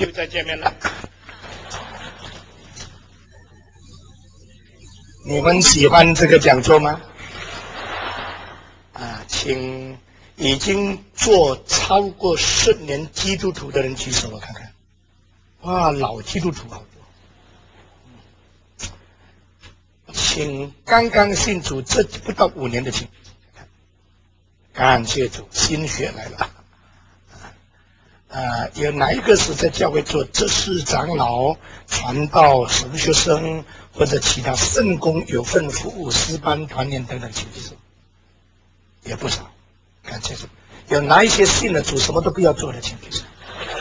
又再见面了。你们喜欢这个讲座吗？请已经做超过10年基督徒的人举手，我看看。哇，老基督徒好多。请刚刚信主这不到5年的请，感谢主，心血来了。有哪一个是在教会做执事长老、传道、神学生或者其他圣工有份服务、诗班团练等等，请举手。也不少，感谢主。有哪一些信了主什么都不要做的，请举手。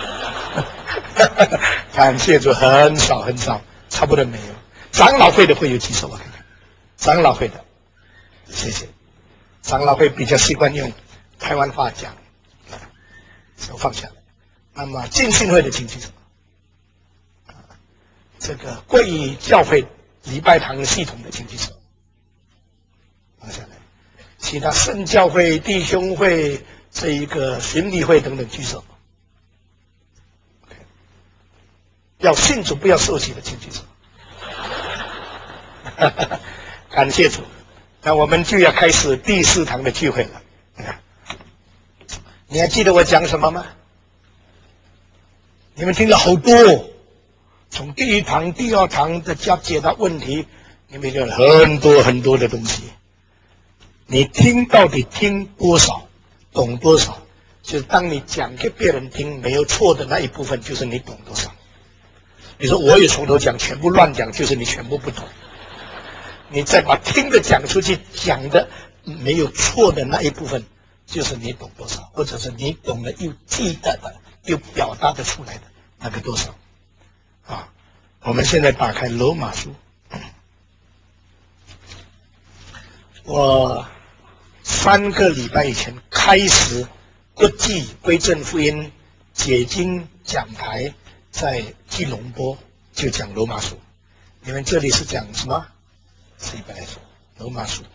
感谢主，很少很少，差不多没有。长老会的会有举手，我看看。长老会的，谢谢。长老会比较习惯用台湾话讲，手放下来。那么浸信会的请举手。这个贵教会礼拜堂系统的请举手。放下来。其他圣教会、弟兄会、这一个巡礼会等等举手。要信主不要受洗的请举手。感谢主，那我们就要开始第4堂的聚会了。你还记得我讲什么吗？你们听了好多，从第1堂、第2堂的解答问题，你们有很多很多的东西。你听到底听多少，懂多少，就是当你讲给别人听没有错的那一部分，就是你懂多少。你说我也从头讲，全部乱讲，就是你全部不懂。你再把听的讲出去，讲的没有错的那一部分，就是你懂多少，或者是你懂得又记得的又表达得出来的那个多少。我们现在打开罗马书。我3个礼拜以前开始国际归正福音解经讲台，在吉隆坡就讲罗马书。你们这里是讲什么？希伯来书、罗马书。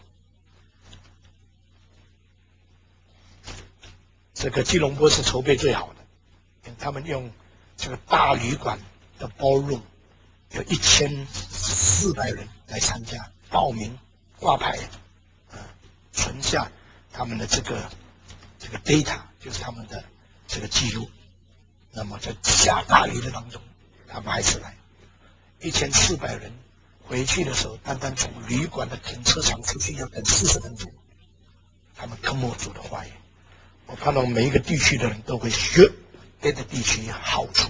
这个吉隆坡是筹备最好的，他们用这个大旅馆的ballroom，有1400人来参加，报名挂牌，存下他们的这个 data， 就是他们的这个记录。那么在下大雨的当中，他们还是来1400人。回去的时候，单单从旅馆的停车场出去要等40分钟。他们跟我主的话语，我看到每一个地区的人都会学别的地区好处。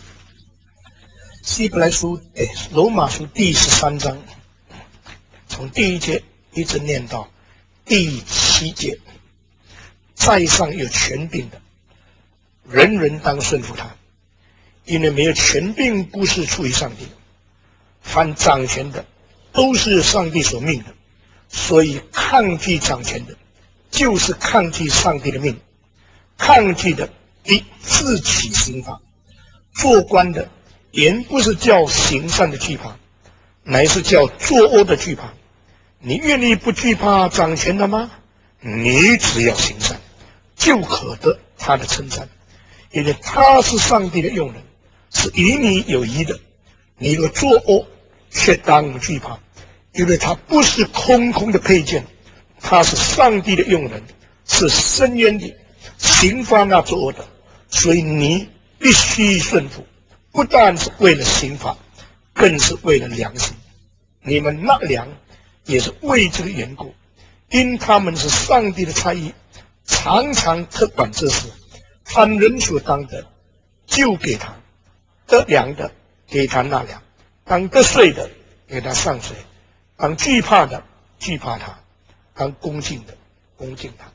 希伯来书，罗马书第13章，从第1节一直念到第7节。在上有权柄的，人人当顺服他，因为没有权柄不是出于上帝。凡掌权的都是上帝所命的，所以抗拒掌权的就是抗拒上帝的命。抗拒的必自起刑罚。做官的原不是叫行善的惧怕，乃是叫作恶的惧怕。你愿意不惧怕掌权的吗？你只要行善，就可得他的称赞，因为他是上帝的用人，是与你有益的。你若作恶，却当惧怕，因为他不是空空的佩剑，他是上帝的用人，是深渊的，刑罚那作恶的。所以你必须顺服，不但是为了刑罚，更是为了良心。你们纳粮也是为这个缘故，因他们是上帝的差役，常常特管这事。凡人所当的，就给他；得粮的，给他纳粮；当得税的，给他上税；当惧怕的，惧怕他；当恭敬的，恭敬他。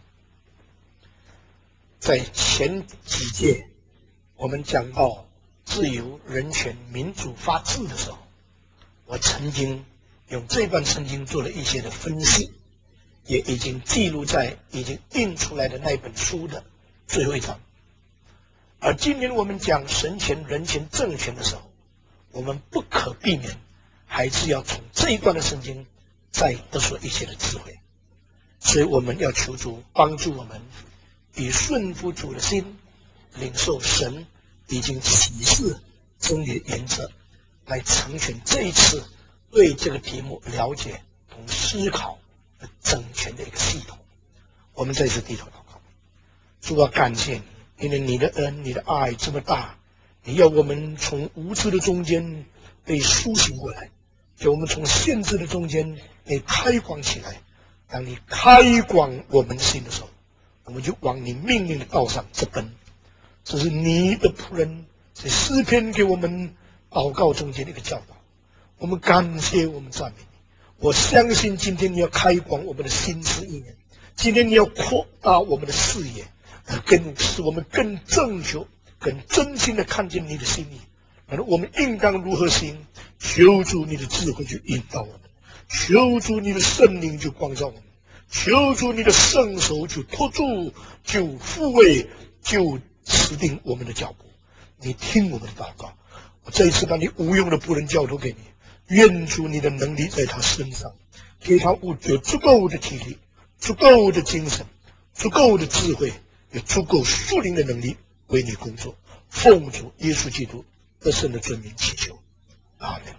在前几届我们讲到自由、人权、民主、法治的时候，我曾经用这段圣经做了一些的分析，也已经记录在已经印出来的那本书的最后一章。而今年我们讲神权、人权、政权的时候，我们不可避免还是要从这一段的圣经再得出一些的智慧。所以我们要求主帮助我们以顺服主的心领受神已经启示真理的原则，来成全这一次对这个题目了解同思考的整全的一个系统。我们再次低头祷告。主啊，感谢你，因为你的恩、你的爱这么大，你要我们从无知的中间被苏醒过来，叫我们从限制的中间被开广起来。当你开广我们心的时候，我们就往你命令的道上直奔。这是你的仆人在诗篇给我们祷告中间的一个教导。我们感谢，我们赞美你。我相信今天你要开广我们的心思意念，今天你要扩大我们的视野，使我们更正确、更真心的看见你的心意。那我们应当如何行？求主你的智慧去引导我们，求主你的圣灵就光照我们，求主你的圣手就托住、就抚慰、就持定我们的脚步。你听我们的祷告，我这一次把你无用的仆人交托给你，愿主你的能力在他身上，给他有足够的体力、足够的精神、足够的智慧，有足够属灵的能力为你工作。奉主耶稣基督得胜的尊名祈求，阿门。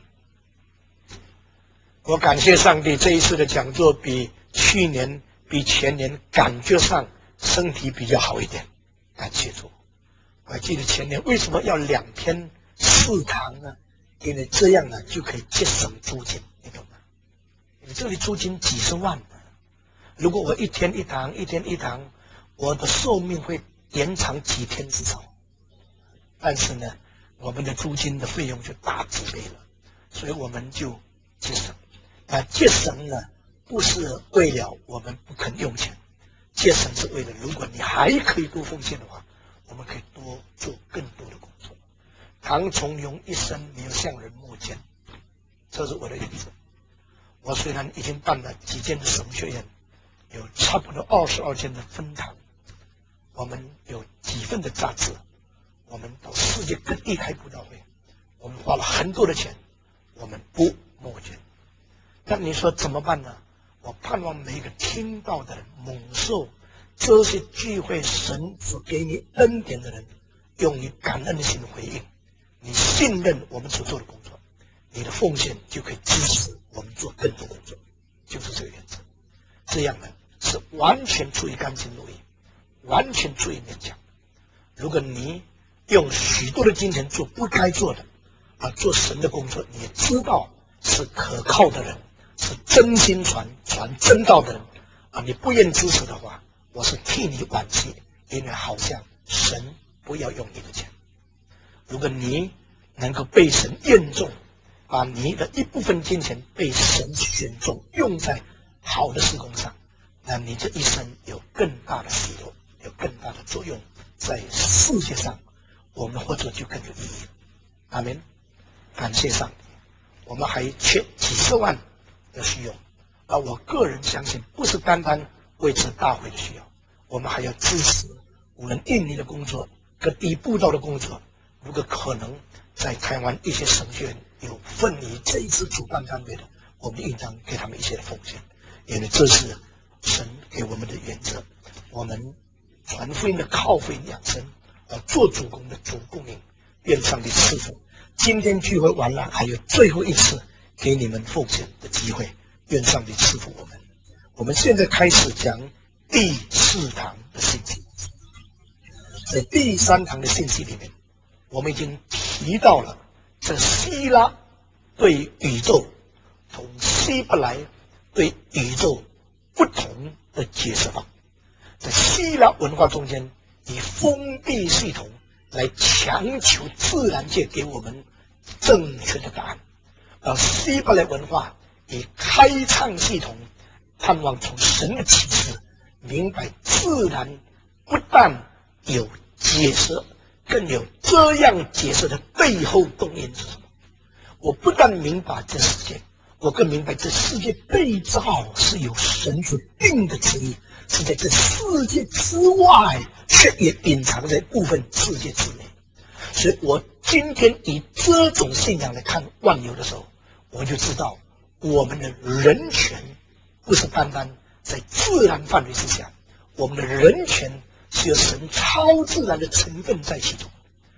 我感谢上帝，这一次的讲座比去年、比前年感觉上身体比较好一点，感谢主。我还记得前年为什么要2天4堂呢？因为这样呢就可以节省租金，你懂吗？你这里租金几十万呢，如果我1天1堂，1天1堂，我的寿命会延长几天至少。但是呢，我们的租金的费用就大几倍了，所以我们就节省。节省呢，不是为了我们不肯用钱，节省是为了如果你还可以多奉献的话，我们可以多做更多的工作。唐崇荣一生没有向人募捐，这是我的原则。我虽然已经办了几间的神学院，有差不多22间的分堂，我们有几份的杂志，我们到世界各地开布道会，我们花了很多的钱，我们不募捐。那你说怎么办呢？我盼望每一个听到的人蒙受这些聚会神所给你恩典的人，用你感恩的心回应，你信任我们所做的工作，你的奉献就可以支持我们做更多工作，就是这个原则。这样呢是完全出于甘心乐意，完全出于勉强。如果你用许多的金钱做不该做的做神的工作，你也知道是可靠的人，是真心传真道的人你不愿支持的话，我是替你惋惜，因为好像神不要用你的钱。如果你能够被神验中，把你的一部分金钱被神选中，用在好的事工上，那你这一生有更大的喜乐，有更大的作用，在世界上我们活着就更有意义。阿们。感谢上帝，我们还缺几十万的需要，而我个人相信不是单单为这大会的需要，我们还要支持无论印尼的工作、各地布道的工作，如果可能在台湾一些神学院有份于这一次主办单位的，我们应当给他们一些的奉献，因为这是神给我们的原则。我们传福音的靠福音养生，做主公的主供应，愿上帝赐福。今天聚会完了，还有最后一次给你们奉献的机会，愿上帝赐福我们。我们现在开始讲第4堂的信息。在第3堂的信息里面，我们已经提到了这希腊对宇宙同希伯来对宇宙不同的解释法。在希腊文化中间，以封闭系统来强求自然界给我们正确的答案，而希伯来文化以开创系统，盼望从神的启示明白自然不但有解释，更有这样解释的背后动因是什么。我不但明白这世界，我更明白这世界被造是有神所定的旨意，是在这世界之外，却也隐藏在部分世界之内。所以我今天以这种信仰来看万有的时候，我就知道我们的人权不是单单在自然范围之下，我们的人权是有神超自然的成分在其中。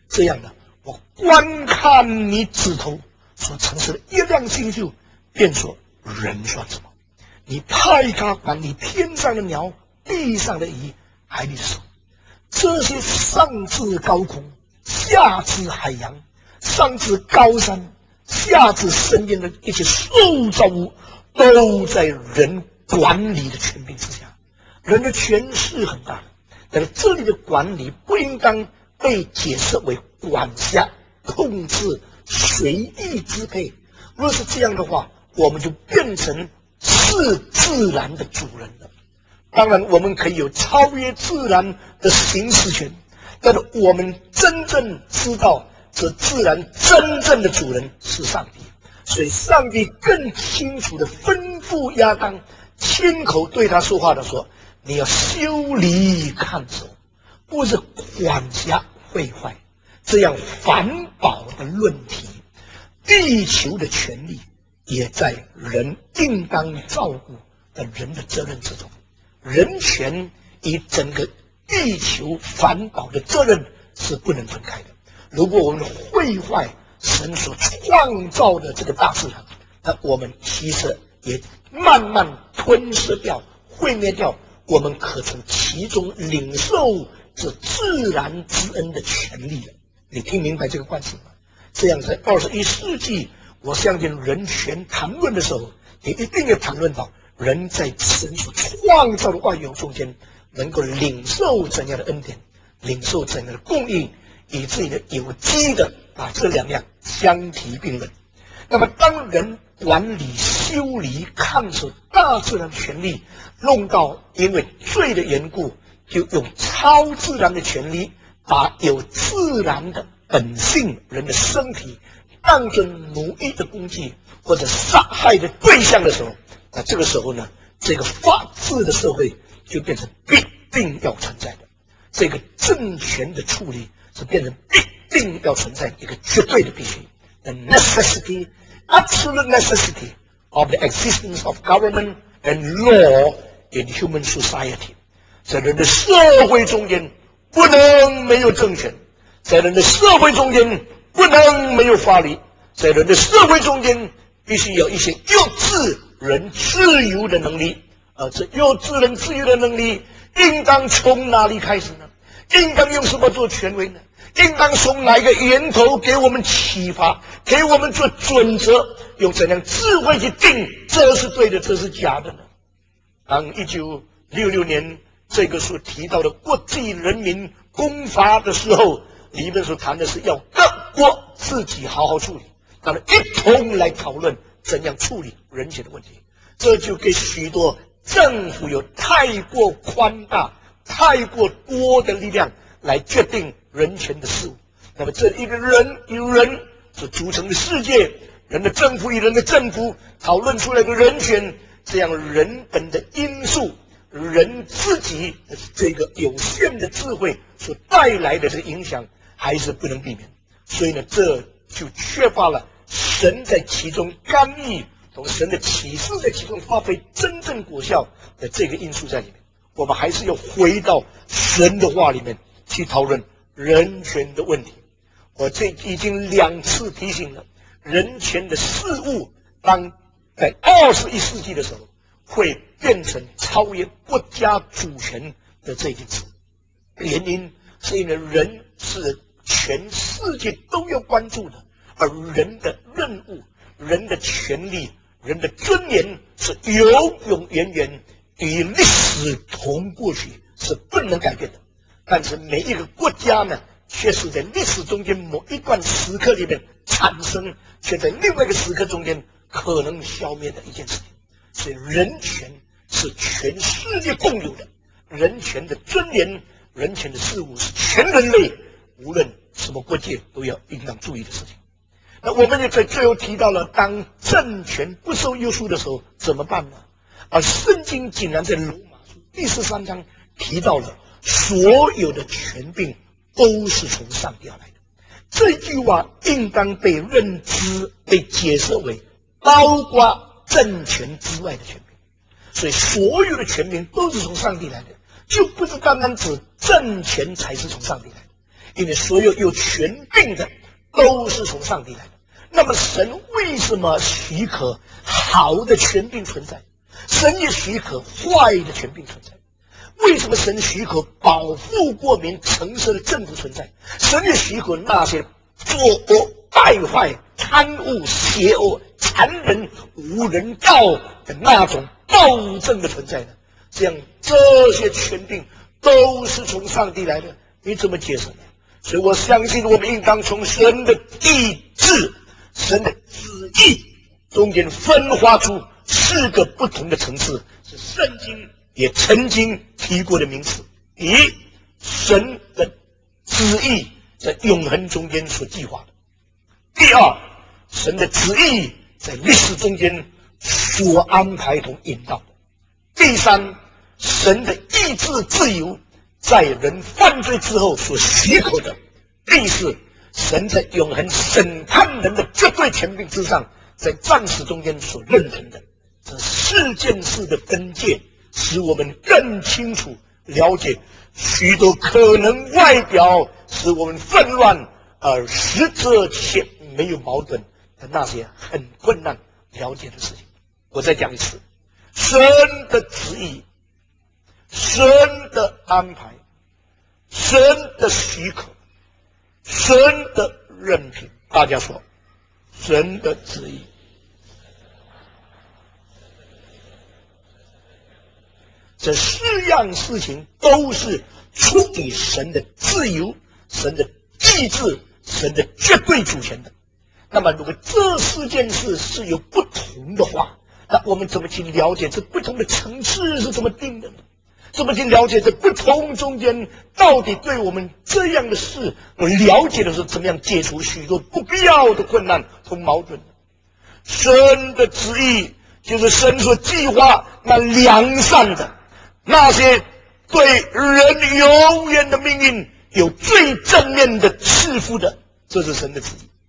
这样的，我观看你指头所呈现的一亮星宿，便说人算什么？你太高管你天上的鸟，地上的鱼，海里的兽，这些上至高空，下至海洋，上至高山，下至深渊的一切受造物，都在人管理的权柄之下。人的权势很大，但是这里的管理不应当被解释为管辖、控制、随意支配。若是这样的话，我们就变成是自然的主人了。当然，我们可以有超越自然的行使权，但是我们真正知道，这自然真正的主人是上帝。所以，上帝更清楚地吩咐亚当，亲口对他说话的说：“你要修理看守，不是管辖毁坏，这样环保的论题，地球的权利也在人应当照顾的人的责任之中。人权与整个地球环保的责任是不能分开的。如果我们毁坏神所创造的这个大自然，那我们其实也慢慢吞噬掉、毁灭掉我们可从其中领受这自然之恩的权利了。你听明白这个关系吗？这样在21世纪，我相信人权谈论的时候，也一定要谈论到人在神所创造的万有中间，能够领受怎样的恩典，领受怎样的供应，以至于有机的把这两样相提并论。那么，当人管理、修理、看守大自然的权利，弄到因为罪的缘故，就用超自然的权利，把有自然的本性人的身体当作奴役的工具或者杀害的对象的时候，那这个时候呢，这个法治的社会就变成必定要存在的，这个政权的处理是变成必定要存在一个绝对的必须。The necessity, absolute necessity of the existence of government and law in human society. 在人的社会中间不能没有政权，在人的社会中间不能没有法律，在人的社会中间必须有一些幼稚人自由的能力。而这幼稚人自由的能力应当从哪里开始呢？应当用什么做权威呢？应当从哪一个源头给我们启发，给我们做准则，用怎样智慧去定这是对的，这是假的呢？当1966年这个所提到的国际人民公法的时候，里面所谈的是要各国自己好好处理，他们一同来讨论怎样处理人权的问题。这就给许多政府有太过宽大、太过多的力量来决定人权的事物。那么这一个人与人所组成的世界，人的政府与人的政府讨论出来的人权，这样人本的因素，人自己这个有限的智慧所带来的这个影响，还是不能避免。所以呢，这就缺乏了神在其中干预，从神的启示在其中发挥真正果效的这个因素在里面。我们还是要回到神的话里面去讨论人权的问题。我这已经2次提醒了，人权的事物当在21世纪的时候，会变成超越国家主权的这件事。原因是因为人是全世界都要关注的，而人的任务、人的权利、人的尊严是永永远远与历史同过去，是不能改变的。但是每一个国家呢，却是在历史中间某一段时刻里面产生，却在另外一个时刻中间可能消灭的一件事情。所以人权是全世界共有的，人权的尊严、人权的事物是全人类无论什么国界都要应当注意的事情。那我们也在最后提到了，当政权不受约束的时候怎么办呢？而圣经竟然在罗马书第13章提到了所有的权柄都是从上帝而来的。这句话应当被认知、被解释为包括政权之外的权柄。所以所有的权柄都是从上帝来的，就不是单单指政权才是从上帝来的。 因为所有有权柄的都是从上帝来的。那么神为什么许可好的权柄存在？神也许可坏的权柄存在。为什么神许可保护国民城市的政府存在？神也许可那些作恶败坏、贪污、邪恶、残忍、无人道的那种暴政的存在呢？这样这些权柄都是从上帝来的，你怎么解释呢？所以我相信我们应当从神的意志、神的旨意中间分化出4个不同的层次，是圣经也曾经提过的名词。第一，神的旨意在永恒中间所计划的；第二，神的旨意在历史中间所安排同引导的；第三，神的意志自由在人犯罪之后所许可的；第四，神在永恒审判人的绝对权柄之上，在暂时中间所认同的。这4件事的分界，使我们更清楚了解许多可能外表使我们纷乱而实则且没有矛盾的那些很困难了解的事情。我再讲一次，神的旨意、神的安排、神的许可、神的任凭。大家说，神的旨意。这4样事情都是出于神的自由、神的意志、神的绝对主权的。那么如果这4件事是有不同的话，那我们怎么去了解这不同的层次是怎么定的呢？怎么去了解这不同中间到底对我们这样的事了解的时候，怎么样解除许多不必要的困难和矛盾呢？神的旨意就是神所计划那良善的，那些对人永远的命运有最正面的赐福的，这是神的旨意。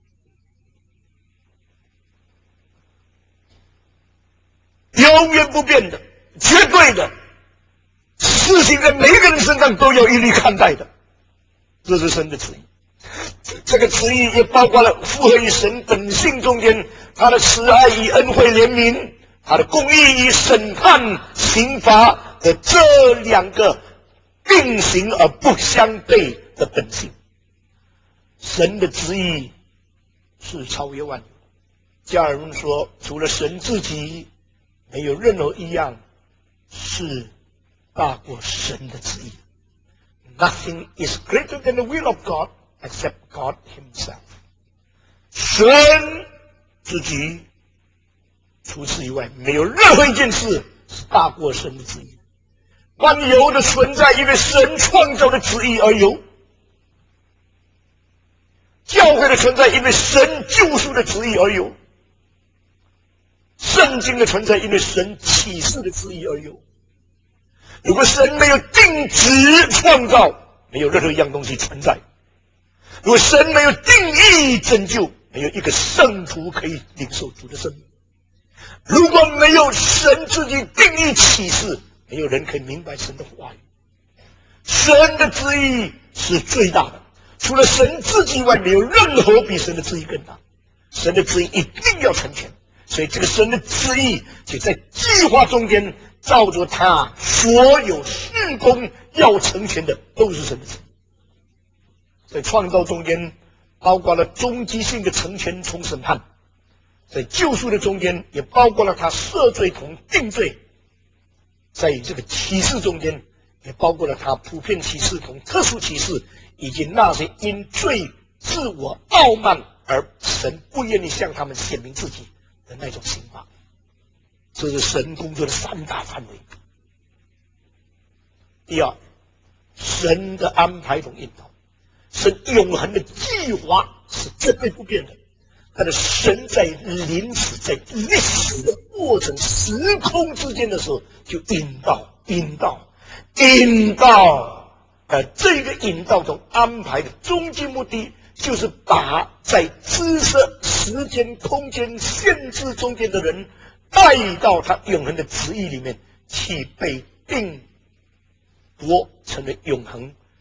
永远不变的、绝对的事情，在每个人身上都要一律看待的，这是神的旨意。这个旨意也包括了符合于神本性中间他的慈爱与恩惠怜悯，他的公义与审判刑罚的这2个并行而不相悖的本性。神的旨意是超越万有。加尔文说，除了神自己，没有任何一样是大过神的旨意。Nothing is greater than the will of God except God himself. 神自己，除此以外，没有任何一件事是大过神的旨意。万有的存在因为神创造的旨意而有，教会的存在因为神救赎的旨意而有，圣经的存在因为神启示的旨意而有。如果神没有定旨创造，没有任何一样东西存在；如果神没有定义拯救，没有一个圣徒可以领受主的生命；如果没有神自己定义启示，没有人可以明白神的话语。神的旨意是最大的，除了神自己以外，没有任何比神的旨意更大。神的旨意一定要成全，所以这个神的旨意就在计划中间，照着他所有事工要成全的，都是神的旨意。在创造中间，包括了终极性的成全从审判；在救赎的中间，也包括了他赦罪同定罪；在这个启示中间，也包括了他普遍启示同特殊启示，以及那些因罪自我傲慢而神不愿意向他们显明自己的那种刑罚。这是神工作的3大范围。第二，神的安排同引导。神永恒的计划是绝对不变的，但是神在临时、在历史的过程、时空之间的时候，就引导。这个引导中安排的终极目的，就是把在知识、时间、空间限制中间的人带到他永恒的旨意里面去，被定夺成为永恒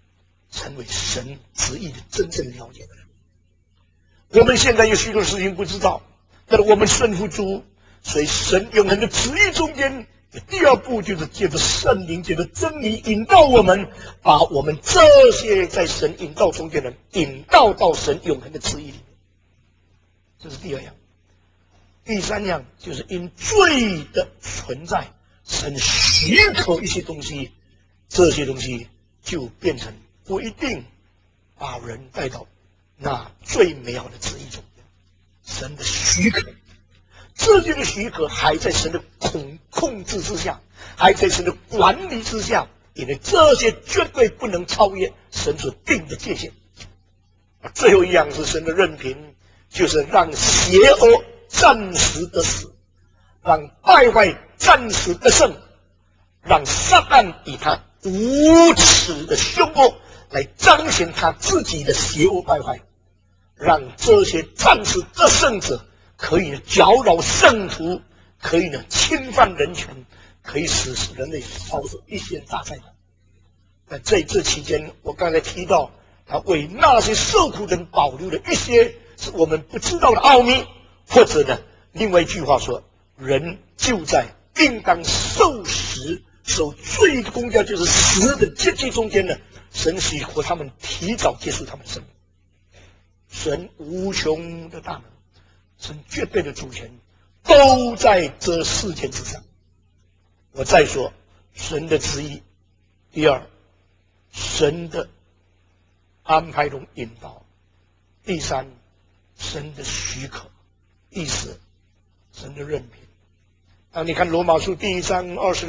成为神旨意的真正了解的人。我们现在有许多事情不知道，但是我们顺服主，所以神永恒的旨意中间，第二步就是借着圣灵，借着真理引导我们，把我们这些在神引导中间的人引导到神永恒的旨意里面。这是第二样。第三样就是因罪的存在，神许可一些东西，这些东西就变成不一定把人带到那最美好的旨意中间。神的许可，这些的许可还在神的控制之下，还在神的管理之下，因为这些绝对不能超越神所定的界限。最后一样是神的任凭，就是让邪恶暂时得死，让败坏暂时得胜，让撒旦以他无耻的凶恶来彰显他自己的邪恶败坏，让这些暂时得胜者可以搅扰圣徒，可以侵犯人权，可以使人类遭受一些大灾难。在这期间，我刚才提到他为那些受苦人保留了一些是我们不知道的奥秘，或者另外一句话说，人就在应当受死、受罪的公价，就是死的阶级中间神许可他们提早结束他们的生命。神无穷的大能，神绝对的主权，都在这事件之上。我再说，神的旨意；第二，神的安排中引导；第三，神的许可；第四，神的任凭。当你看罗马书第1章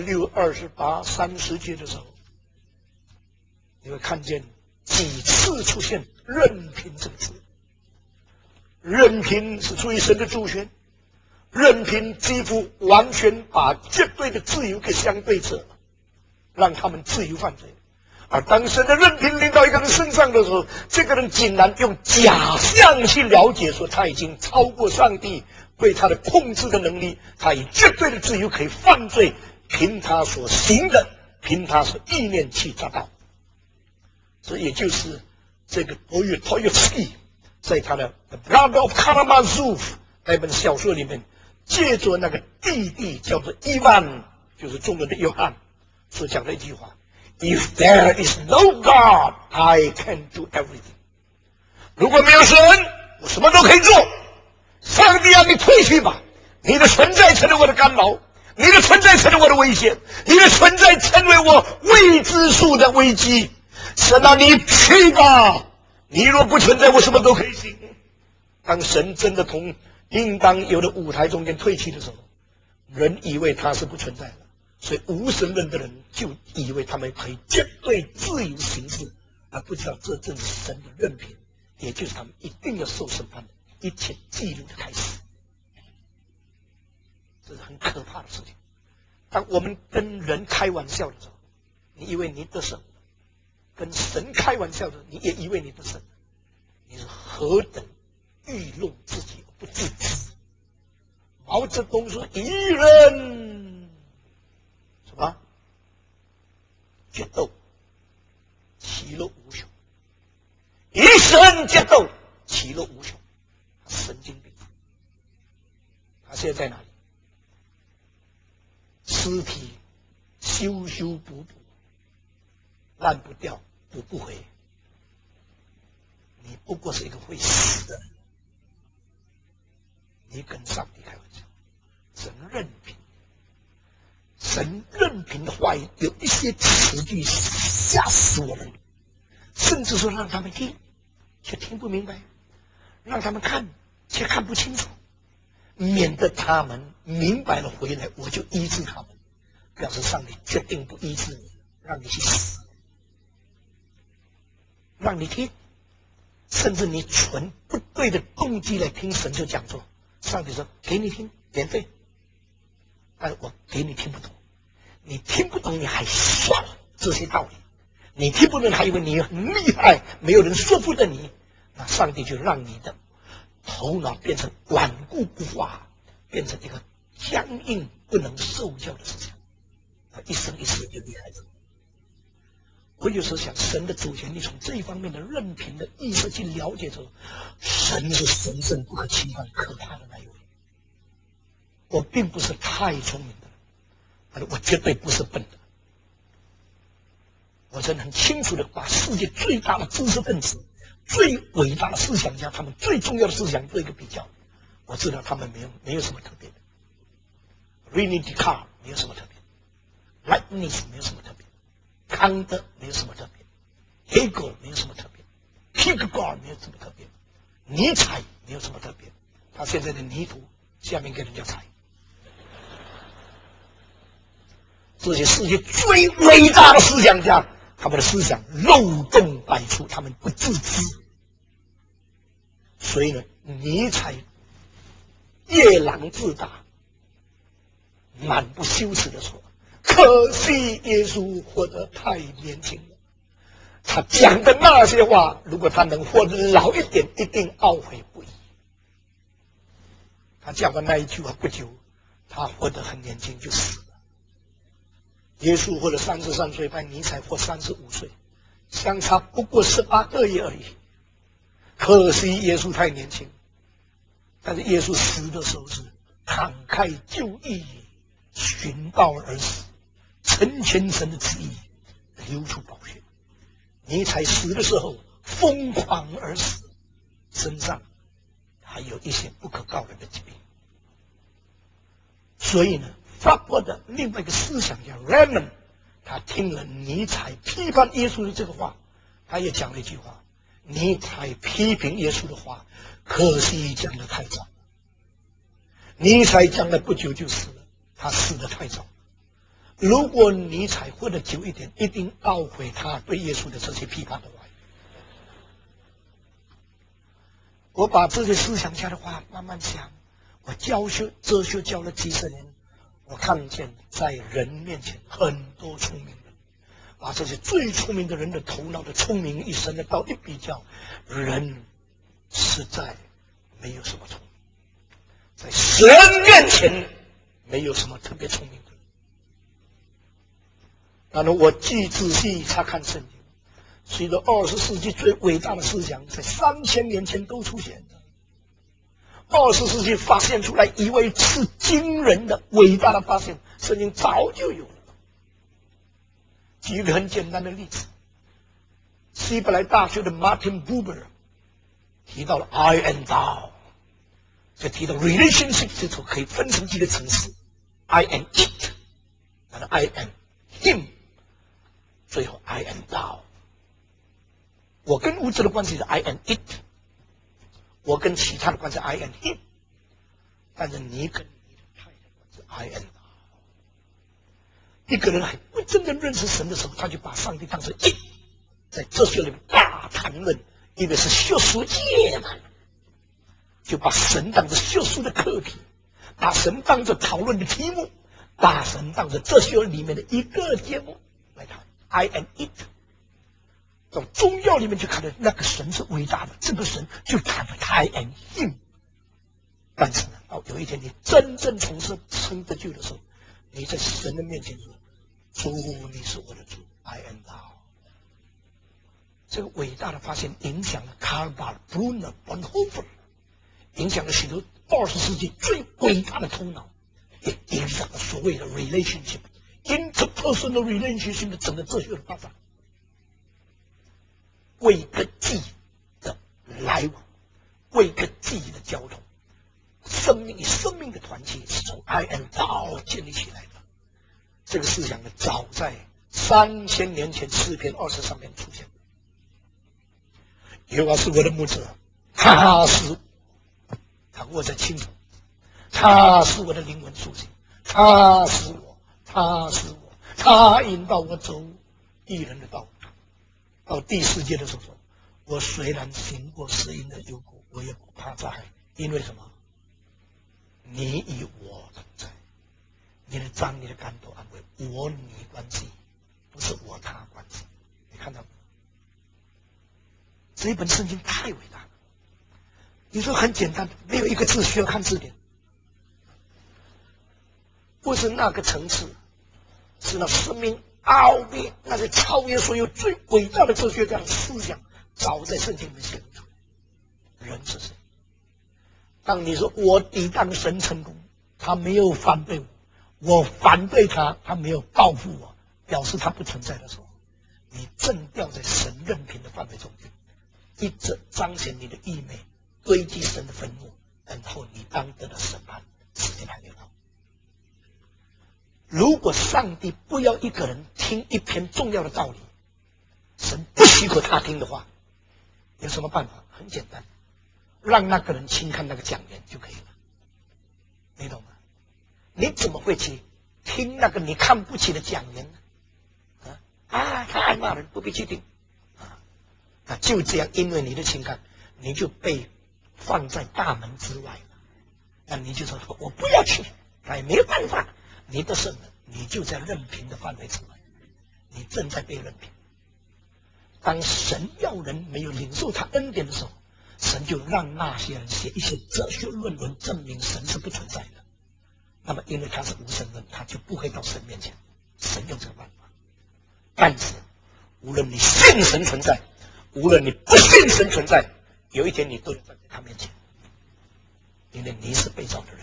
26、28、30节的时候，你会看见几次出现任凭这个字。任凭是出于神的主权，任凭几乎完全把绝对的自由给相对者，让他们自由犯罪。而当神的任凭临到一个人身上的时候，这个人竟然用假象去了解说他已经超过上帝对他的控制的能力，他以绝对的自由可以犯罪，凭他所行的，凭他所意念去达到。这也就是这个Dostoevsky在他的《The Blood of Karamazov》那本小说里面，借着那个弟弟叫做伊万，就是中文的约翰所讲的一句话 ：If there is no God, I can do everything。如果没有神，我什么都可以做。上帝啊，你退去吧！你的存在成为我的干扰，你的存在成为我的危险，你的存在成为我未知数的危机。神啊，你去吧！你若不存在，我什么都可以行。当神真的从应当有的舞台中间退去的时候，人以为他是不存在的，所以无神论的人就以为他们可以绝对自由行事，而不知道这正是神的任凭，也就是他们一定要受审判的一切记录的开始。这是很可怕的事情。当我们跟人开玩笑的时候，你以为你得胜；跟神开玩笑的，你也以为你得胜。你是何等愚弄自己而不自知！毛泽东说：“一人什么决斗，其乐无穷；一生决斗，其乐无穷。”他神经病！他现在在哪里？尸体修修补补，烂不掉，补不回。你不过是一个会死的人，你跟上帝开玩笑。神任凭，神任凭的话语有一些词句吓死我们，甚至说让他们听，却听不明白；让他们看，却看不清楚，免得他们明白了回来，我就医治他们。表示上帝决定不医治你，让你去死，让你听，甚至你存不对的动机来听神就讲座。上帝说给你听，免费，但我给你听不懂，你听不懂你还笑这些道理，你听不懂还以为你很厉害，没有人说服的你，那上帝就让你的头脑变成顽固不化，变成一个僵硬不能受教的思想，一生一世就离开这。 我有时候想，神的主权，你从这一方面的任凭的意识去了解着，神是神圣不可侵犯、可怕的那一位。我并不是太聪明的，但是我绝对不是笨的。我真的很清楚的把世界最大的知识分子、最伟大的思想家，他们最重要的思想做一个比较。我知道他们没有什么特别的。René Descartes 没有什么特别 ，Leibniz 没有什么特别，康德没有什么特别， Hegel 没有什么特别， Kierkegaard 没有什么特别，尼采没有什么特别。他现在的泥土下面给人家踩。这些世界最伟大的思想家，他们的思想漏洞百出，他们不自知。所以呢，尼采夜郎自大，满不羞耻的说：“可惜耶稣活得太年轻了。他讲的那些话，如果他能活得老一点，一定懊悔不已。”他讲完那一句话不久，他活得很年轻就死了。耶稣活了33岁，但尼采活35岁，相差不过18个月而已。可惜耶稣太年轻，但是耶稣死的时候是慷慨就义，寻道而死，成全神的旨意，流出宝血。尼采死的时候疯狂而死，身上还有一些不可告人的疾病。所以呢，法国的另外一个思想家 Raymond， 他听了尼采批判耶稣的这个话，他也讲了一句话：尼采批评耶稣的话，可惜讲得太早。尼采讲了不久就死了，他死得太早。如果尼采活得久一点，一定懊悔他对耶稣的这些批判的话。我把这些思想家的话慢慢想，我哲学教了几十年，我看见在人面前很多聪明人，把这些最聪明的人的头脑的聪明一生的到一比较，人实在没有什么聪明，在神面前没有什么特别聪明的人。然后我既仔细查看圣经，随着20世纪最伟大的思想在3000年前都出现的。20世纪发现出来一位是惊人的伟大的发现，圣经早就有了。举一个很简单的例子，希伯来大学的 Martin Buber 提到了 I and thou， 就提到 relationship 这种可以分成几个层次， I and it， 然后 I and him， 最后 I and thou。 我跟物质的关系是 I and it， 我跟其他的关系 I and him， 但是你跟你的太太关系 I and thou。 一个人还不真正认识神的时候，他就把上帝当成一，在哲学里面大谈论，因为是学术界嘛，就把神当作学术的课题，把神当作讨论的题目，把神当作哲学里面的一个节目来谈 I and it。 到宗教里面去看的那个神是伟大的，这个神就谈的 I and him。 但是呢，到有一天你真正从生得救的时候，你在神的面前说：主，你是我的主 I and thou。 这个伟大的发现影响了卡尔巴尔、Bruner、Bonhoeffer， 影响了许多20世纪最伟大的头脑，也影响了所谓的 relationship interpersonal relationship 的整个哲学的发展。为个记的来往，为个记的交通，生命与生命的团结是从 I and thou 建立起来的。这个思想呢，早在3000年前诗篇23篇出现。耶和华是我的牧者，他握在青草，他是我的灵魂苏醒，他引导我走义人的道路。到第4节的时候说：我虽然行过死荫的幽谷，我也不怕灾害，因为什么？你与我同在，你的杖你的竿都安慰我。你关系不是我他关系。你看到吗？这一本圣经太伟大了。你说很简单，没有一个字需要看字典，不是那个层次，是那生命奥秘，那是超越所有最伟大的哲学家的思想，早在圣经里面显出来。人是谁？当你说我抵挡神成功，他没有反对我，我反对他，他没有报复我，表示他不存在的时候，你正掉在神任凭的范围中间，一直彰显你的义美，堆积神的愤怒，然后你当得的审判，时间还没有到。如果上帝不要一个人听一篇重要的道理，神不许可他听的话，有什么办法？很简单，让那个人轻看那个讲员就可以了。你懂吗？你怎么会去听那个你看不起的讲员呢？他爱骂人，不必去听。那就这样，因为你的情感，你就被放在大门之外了。那你就说我不要去，那也没有办法。你的圣人，你就在任凭的范围之外，你正在被任凭。当神要人没有领受他恩典的时候，神就让那些人写一些哲学论文证明神是不存在的。那么因为他是无神论，他就不会到神面前。神用这个办法。但是无论你信神存在，无论你不信神存在，有一天你都要站在他面前，因为你是被造的人。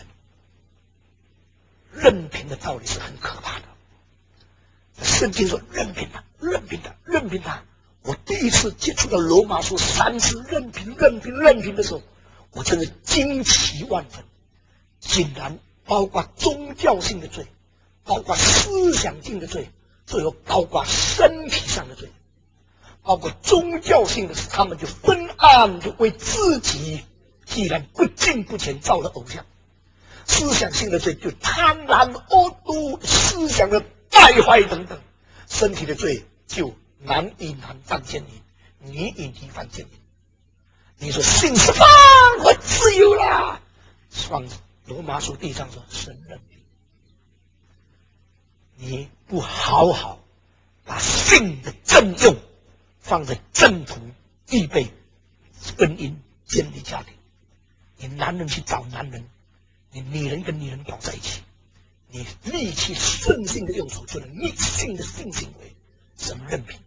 任凭的道理是很可怕的。圣经说任凭他，任凭他，任凭他。我第一次接触到罗马书3次任凭的时候，我真的惊奇万分。竟然包括宗教性的罪，包括思想性的罪，最后包括身体上的罪，包括宗教性的事，他们就分案，就为自己既然不敬不虔造了偶像。思想性的罪就贪婪恶毒，思想的败坏等等。身体的罪就难与难犯奸淫，你与你犯奸淫。你说信是放我自由啦，双罗马书第1章说神任凭。你不好好把性的正用放在正途，预备婚姻，建立家庭。你男人去找男人，你女人跟女人搞在一起，你力气顺性的用处就能逆性的性行为，神任凭，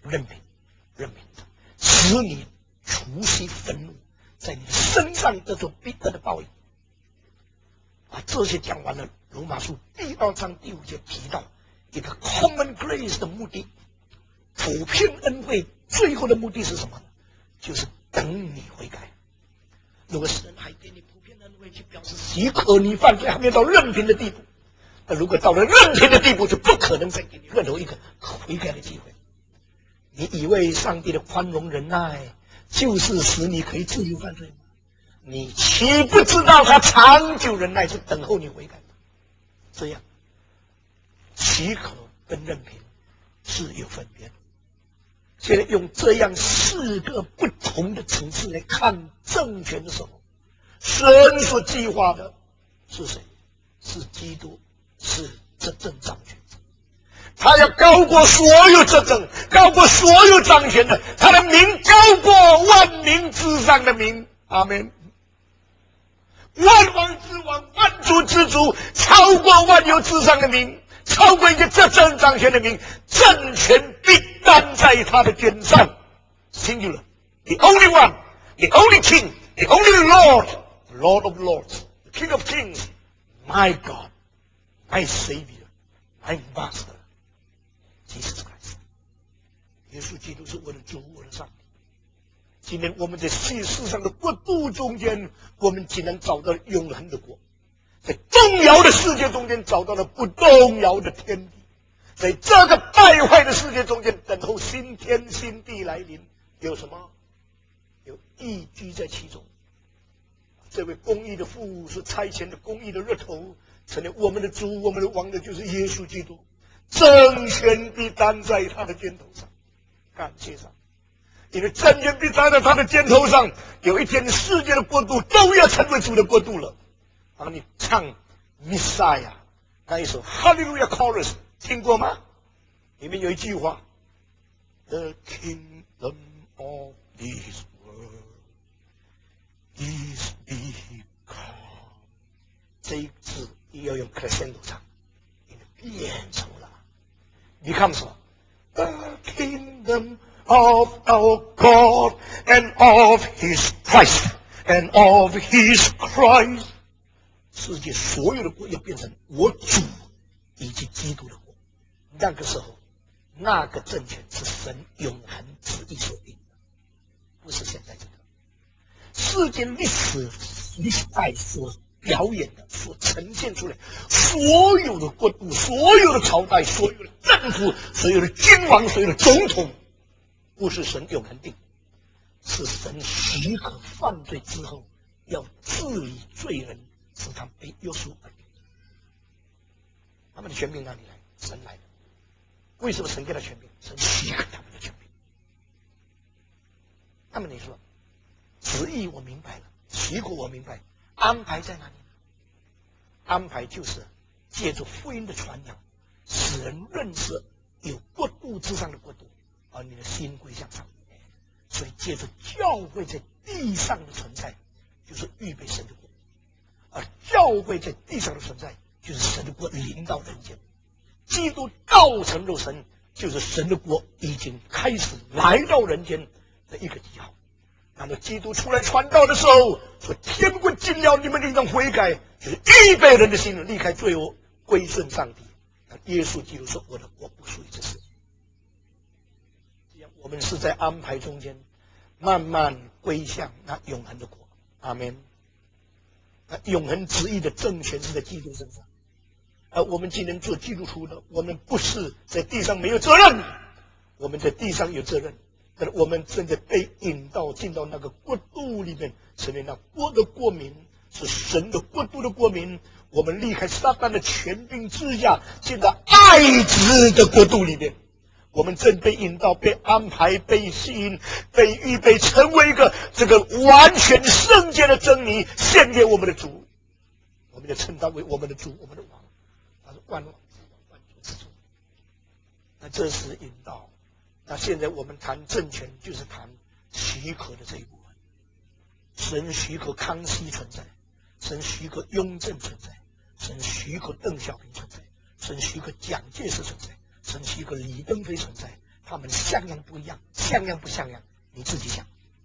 使你除息愤怒，在你身上得到必得的报应。这些讲完了，罗马书第2章第5节提到一个 common grace 的目的，普遍恩惠最后的目的是什么？就是等你悔改。如果神还给你普遍恩惠，就表示许可你犯罪，还没有到任凭的地步。那如果到了任凭的地步，就不可能再给你任何一个悔改的机会。你以为上帝的宽容忍耐就是使你可以自由犯罪吗？你岂不知道他长久忍耐，是等候你悔改吗？这样许可跟任凭是有分别的。现在用这样4个不同的层次来看政权的时候，神所计划的是谁？是基督，是执政掌权者。他要高过所有执政，高过所有掌权的，他的名高过万民之上的名。阿们。万王之王，万主之主，超过万有之上的名，超过一个执政掌权的名，政权必担在他的肩上。Singular, the only one, the only king, the only Lord, the Lord of lords, the King of kings, my God, my Savior, my Master, Jesus Christ. 耶稣基督是我的主，我的上帝。今天我们在世上的国度中间，我们只能找到永恒的国，在动摇的世界中间找到了不动摇的天地，在这个败坏的世界中间等候新天新地来临。有什么？有义居在其中。这位公义的父是差遣的公义的日头，成了我们的主，我们的王的就是耶稣基督，政权必担在他的肩头上。感谢上，因为政权必担在他的肩头上，有一天世界的国度都要成为主的国度了。当你唱 Messiah 那一首 Hallelujah Chorus 听过吗？里面有一句话 The kingdom of this world is become， 这一字也要用 crescendo 唱，因为变成了 become 什么 of our God and of His Christ and of His Christ。世界所有的国要变成我主以及基督的国。那个时候，那个政权是神永恒旨意所定的，不是现在这个。世界历代所表演的、所呈现出来，所有的国度、所有的朝代、所有的政府、所有的君王、所有的总统，不是神永恒定，是神许可犯罪之后要治理罪人，使他被约束而定。他们的权柄哪里来？神来的。为什么神给他权柄？神许可他们的权柄。那么你说，旨意我明白了，许可我明白，安排在哪里呢？安排就是借助福音的传扬，使人认识有国度之上的国度，而你的心归向上。所以借助教会在地上的存在，就是预备神的国；而教会在地上的存在，就是神的国临到人间。基督道成肉身，就是神的国已经开始来到人间的一个记号。那么基督出来传道的时候说，天国近了，你们应当悔改，就是预备人的心离开罪恶，归顺上帝。耶稣基督说，我的国不属于这世界。这样我们是在安排中间慢慢归向那永恒的国。阿们。那永恒旨意的政权是在基督身上。而我们既能做基督徒的，我们不是在地上没有责任，我们在地上有责任，但我们正在被引导进到那个国度里面，成为那国的国民，是神的国度的国民。我们离开撒旦的权柄之下，进到爱子的国度里面。我们正被引导、被安排、被吸引、被预备，成为一个这个完全圣洁的真理，献给我们的主。我们就称他为我们的主，我们的王。他是万王之王，万主之主。那这是引导。那现在我们谈政权，就是谈许可的这一部分。神许可康熙存在，神许可雍正存在，神许可邓小平存在，神许可蒋介石存在，神许可李登辉存在。他们像样不一样，像样不像样？你自己想。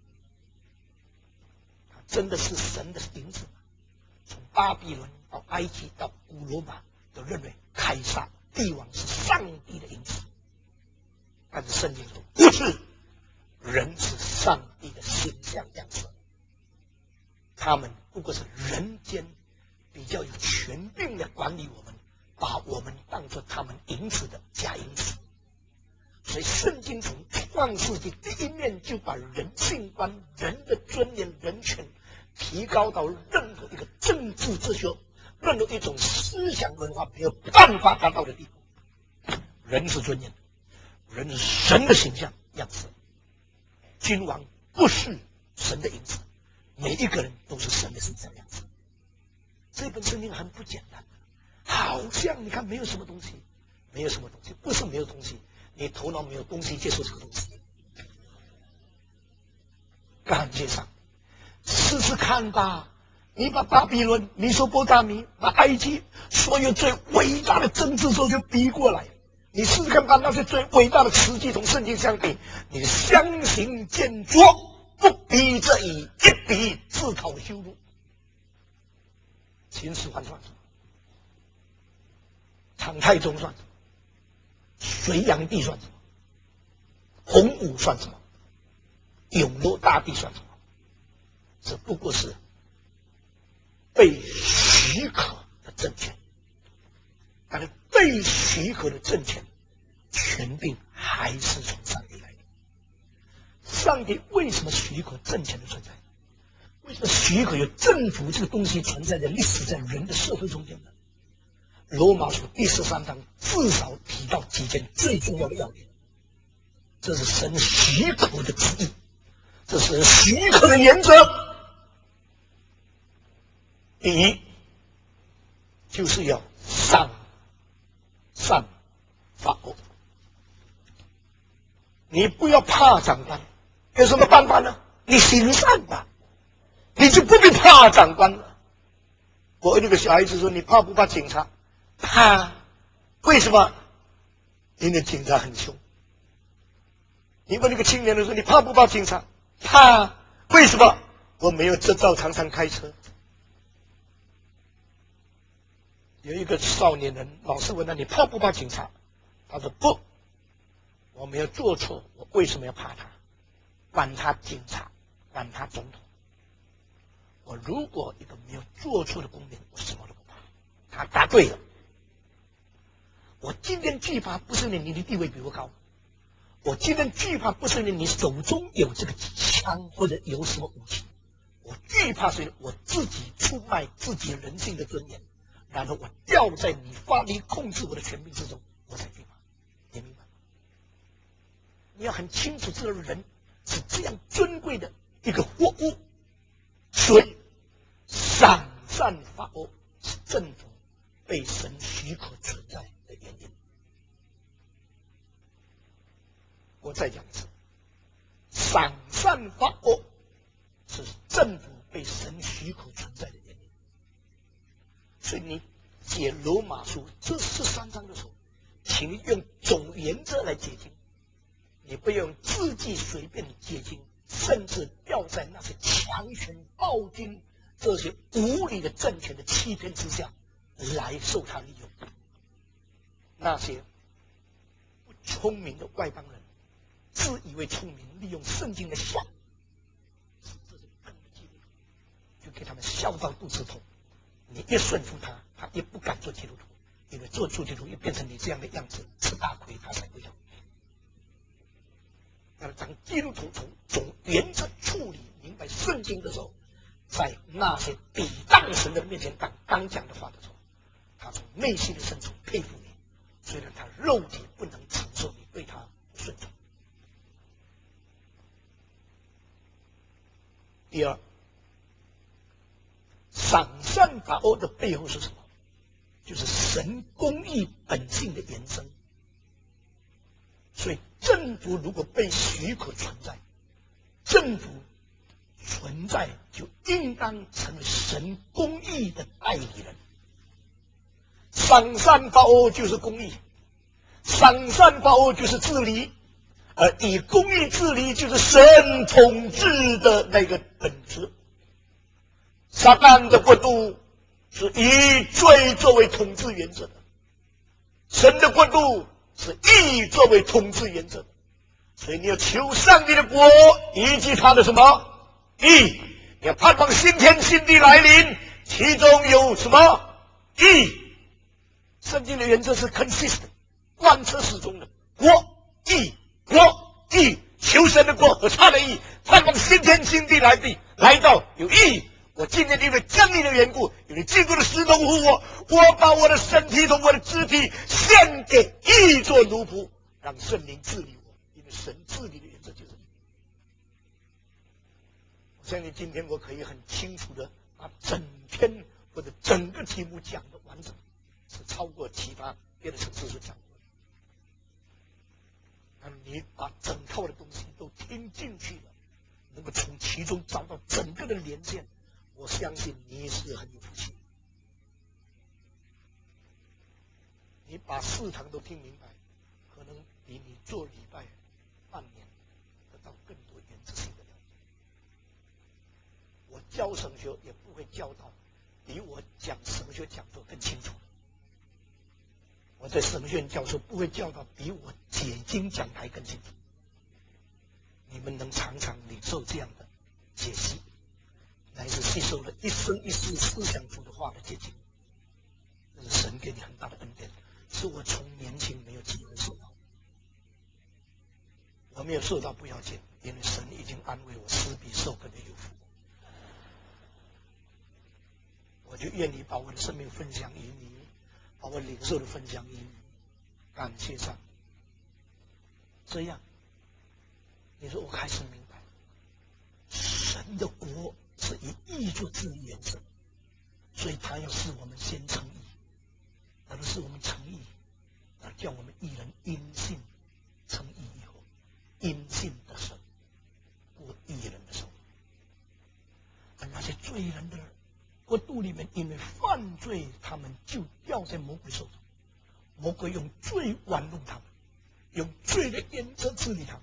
真的是神的影子吗？从巴比伦到埃及到古罗马，都认为凯撒帝王是上帝的影子。但是圣经说不是，人是上帝的形象样式。他们不过是人间比较有权柄的管理我们，把我们当作他们影子的假影子。所以圣经从创世纪第一面就把人性观、人的尊严、人权提高到任何一个政治哲学、任何一种思想文化没有办法达到的地步。人是尊严，人是神的形象样式。君王不是神的影子，每一个人都是神的形象样式。这本圣经很不简单，好像你看没有什么东西，没有什么东西，不是没有东西，你头脑没有东西接受这个东西。感谢上帝，试试看吧。你把巴比伦、米索波大米、把埃及所有最伟大的政治哲学逼过来，你试试看，把那些最伟大的词句同圣经相比，你相形见拙，不比则已，一比自讨羞辱。秦始皇算什么？唐太宗算什么？隋炀帝算什么？洪武算什么？永乐大帝算什么？这不过是被许可的政权。但是被许可的政权，权柄还是从上帝来的。上帝为什么许可政权的存在？为什么许可有政府这个东西存在在历史在人的社会中间呢？罗马书第13章至少提到几件最重要的要点。这是神许可的旨意，这是许可的原则。第一，就是要善罚恶。你不要怕长官，有什么办法呢？你行善吧，你就不必怕长官了。我那个小孩子说：“你怕不怕警察？”怕。为什么？因为警察很凶。 你问那个青年人说：“你怕不怕警察？”怕。为什么？我没有执照，常常开车。有一个少年人，老师问他：“你怕不怕警察？”他说：“不，我没有做错，我为什么要怕他？管他警察，管他总统。我如果一个没有做错的公民，我什么都不怕。”他答对了。我今天惧怕不是你的地位比我高，我今天惧怕不是因为你手中有这个枪或者有什么武器，我惧怕是我自己出卖自己人性的尊严，然后我掉在你法律控制我的权柄之中，我才惧怕。你明白吗？你要很清楚知道人是这样尊贵的一个活物，所以赏善罚恶是政府被神许可存在的原因。我再讲一次，赏善罚恶是政府被神许可存在的原因。所以你解罗马书这13章的时候，请你用总原则来解经，你不要用字迹随便解经，甚至掉在那些强权暴君这些无理的政权的欺骗之下来受他利用。那些不聪明的外邦人自以为聪明，利用圣经的像，这是笨的基督徒，就给他们笑到肚子痛。你一顺服他，他也不敢做基督徒，因为做基督徒也变成你这样的样子，吃大亏，他才会要。要当基督徒从总原则处理明白圣经的时候，在那些抵挡神的面前刚讲的话的时候，他从内心的深处佩服你，虽然他肉体不能承受你对他顺从。第二，赏善罚恶的背后是什么？就是神公义本性的延伸。所以政府如果被许可存在，政府存在就应当成为神公义的代理人。赏善罚恶就是公义，赏善罚恶就是治理，而以公义治理就是神统治的那个本质。撒旦的国度是以罪作为统治原则的，神的国度是义作为统治原则的。所以你要求上帝的国以及他的什么义，你要盼望新天新地来临，其中有什么义？圣经的原则是 consistent， 贯彻始终的，国义国义，求神的国和他的义，盼望新天新地来到有义。我今天因为真理的缘故，因为基督的石头护我，我把我的身体同我的肢体献给义做奴仆，让圣灵治理我，因为神治理的原则就是义。我相信今天我可以很清楚的把整篇或者整个题目讲的完整，是超过其他别的城市所讲过的。那你把整套的东西都听进去了，能够从其中找到整个的连线，我相信你是很有福气。你把4堂都听明白，可能比你做礼拜半年得到更多原则性的了解。我教神学也不会教到比我讲神学讲座更清楚。我在神学院教授不会教到比我解经讲台更清楚。你们能常常领受这样的解析，乃是吸收了一生一世思想主的话的结晶，这是神给你很大的恩典，是我从年轻没有机会受到。我没有受到不要紧，因为神已经安慰我，施比受更为有福。我就愿意把我的生命分享于你，把我领受的分享于你，感谢上帝。这样你说我开始明白，神的国是以义做治理原则，所以他要使我们先称义，而不是我们称义，而叫我们义人因信称义以后，因信得生，过义人的生活。而那些罪人的国度里面，因为犯罪，他们就掉在魔鬼手中，魔鬼用罪玩弄他们，用罪的原则治理他们，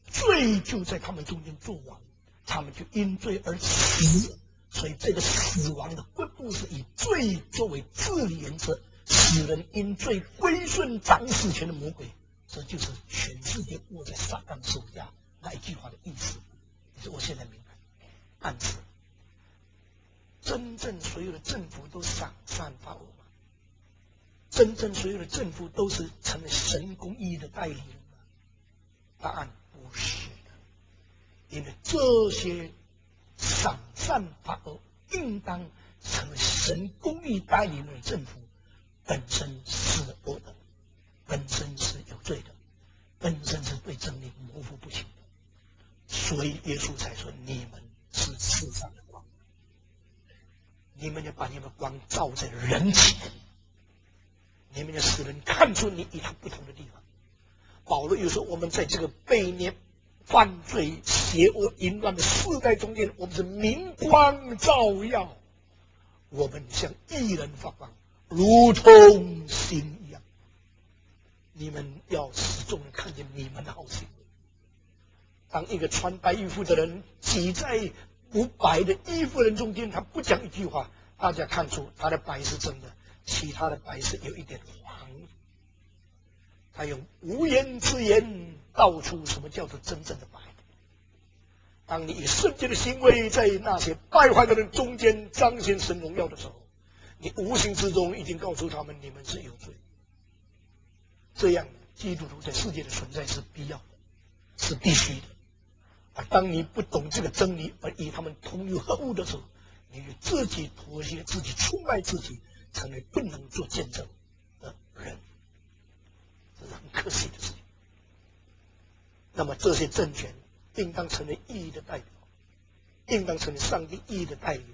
罪就在他们中间作王，他们就因罪而死。所以这个死亡的国度是以罪作为治理原则，使人因罪归顺掌死权的魔鬼。这就是全世界握在撒旦手下那一句话的意思。我现在明白，暗示真正所有的政府都赏善罚恶吗？真正所有的政府都是成为神公义的代理人吗？答案不是的，因为这些赏善罚恶应当成为神公义代理人的政府，本身是恶的，本身是有罪的，本身是对真理模糊不清的。所以耶稣才说：“你们是世上的光，你们要把你们的光照在人前，你们要使人看出你与他不同的地方。”保罗又说：“我们在这个悖逆、犯罪、邪恶、淫乱的世代中间，我们是明光照耀，我们像义人发光，如同星一样。你们要使众人看见你们的好行为。”当一个穿白衣服的人挤在不白的衣服人中间，他不讲一句话，大家看出他的白是真的，其他的白是有一点黄。他用无言之言道出什么叫做真正的白。当你以圣洁的行为在那些败坏的人中间彰显神荣耀的时候，你无形之中已经告诉他们你们是有罪。这样基督徒在世界的存在是必要的，是必须的。当你不懂这个真理而与他们同流合污的时候，你与自己妥协，自己出卖自己，成为不能做见证的人，这是很可惜的事情。那么这些政权应当成为义的代表，应当成为上帝义的代理人。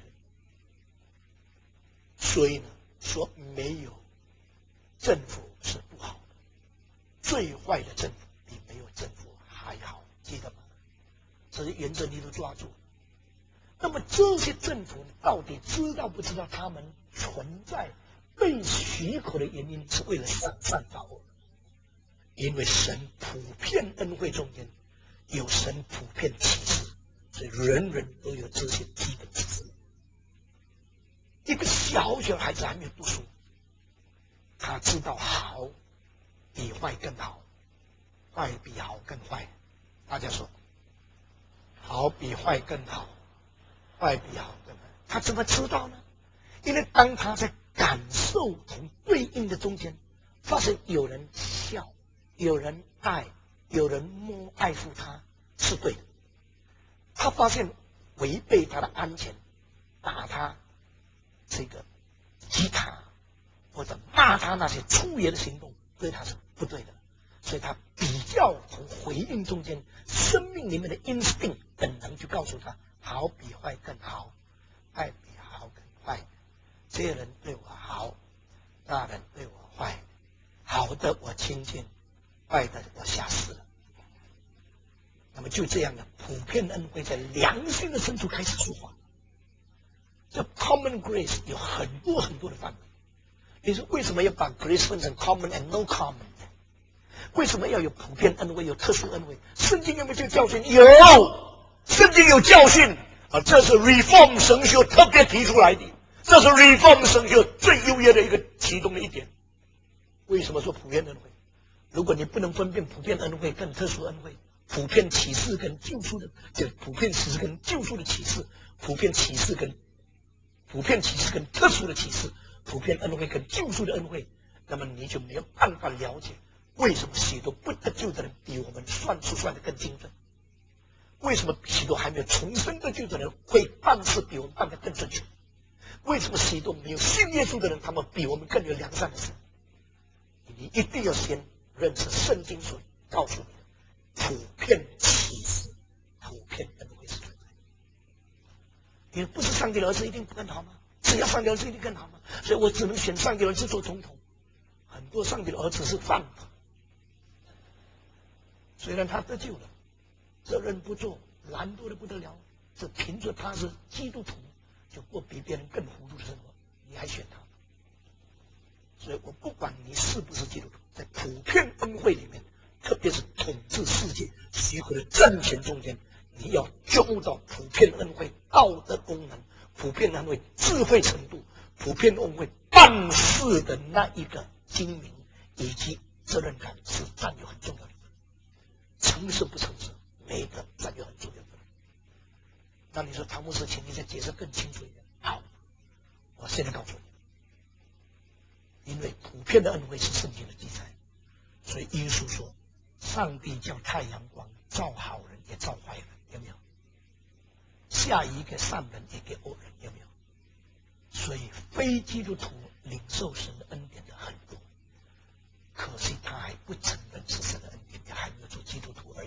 所以呢，说没有政府是不好的，最坏的政府比没有政府还好，记得吗？这些原则你都抓住了。那么这些政府到底知道不知道他们存在被许可的原因是为了赏善罚恶？因为神普遍恩惠中间有神普遍启示，所以人人都有这些基本知识。一个小小孩子还没有读书，他知道好比坏更好，坏比好更坏。大家说好比坏更好，坏比好更坏，他怎么知道呢？因为当他在感受同对应的中间，发现有人笑，有人爱，有人爱抚他，是对的。他发现违背他的安全，打他这个击他或者骂他那些粗野的行动，对他是不对的。所以他比较从回应中间，生命里面的 instinct 本能就告诉他，好比坏更好，坏比好更坏。这些人对我好，那人对我坏，好的我亲近，坏的我吓死了。那么就这样的普遍恩惠在良心的深处开始说话。这 common grace 有很多很多的范围。你说为什么要把 grace 分成 common and no common？为什么要有普遍恩惠，有特殊恩惠？圣经有没有这个教训？有，圣经有教训啊！这是 Reform 神学特别提出来的，这是 Reform 神学最优越的一个其中的一点。为什么说普遍恩惠？如果你不能分辨普遍恩惠跟特殊恩惠，普遍启示跟救赎的，这普遍启示跟救赎的启示，普遍启示跟特殊的启示，普遍恩惠跟救赎的恩惠，那么你就没有办法了解。为什么许多不得救的人比我们算数算得更精准？为什么许多还没有重生得救的人会办事比我们办得更正确？为什么许多没有信耶稣的人，他们比我们更有良善的心？你一定要先认识圣经所告诉你的普遍启示、普遍恩惠是存在的。因为不是上帝的儿子一定更好吗？只要上帝的儿子一定更好吗？所以我只能选上帝的儿子做总统。很多上帝的儿子是犯法，虽然他得救了，责任不做，懒惰的不得了，只凭着他是基督徒，就过比别人更糊涂的生活，你还选他？所以我不管你是不是基督徒，在普遍恩惠里面特别是统治世界许可的政权中间，你要觉悟到普遍恩惠道德功能、普遍恩惠智慧程度、普遍恩惠办事的那一个精明以及责任感，是占有很重要的。诚实不诚实，每一个占有很重要的。那你说唐牧师，请你再解释更清楚一点。好，我现在告诉你，因为普遍的恩惠是圣经的记载，所以耶稣说，上帝叫太阳光照好人也照坏人，有没有？下雨给善人也给恶人，有没有？所以非基督徒领受神的恩典的很多，可惜他还不承认是神的恩典，还没有做基督徒而已。